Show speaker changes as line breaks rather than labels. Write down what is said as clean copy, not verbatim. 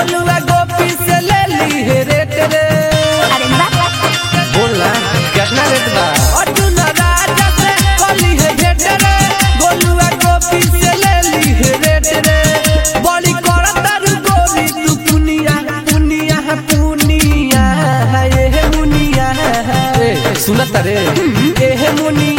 गोलुआ गोपी से ले ली है रेट रे। बोलना कितना रेट बा? अर्जुन राजा से कली है भेट रे, गोलुआ गोपी से ले ली है रेट रे। बड़ी करतर गोरी तू पुनिया पुनिया पुनिया, ये मुनिया सुनत रे, ये मुनिया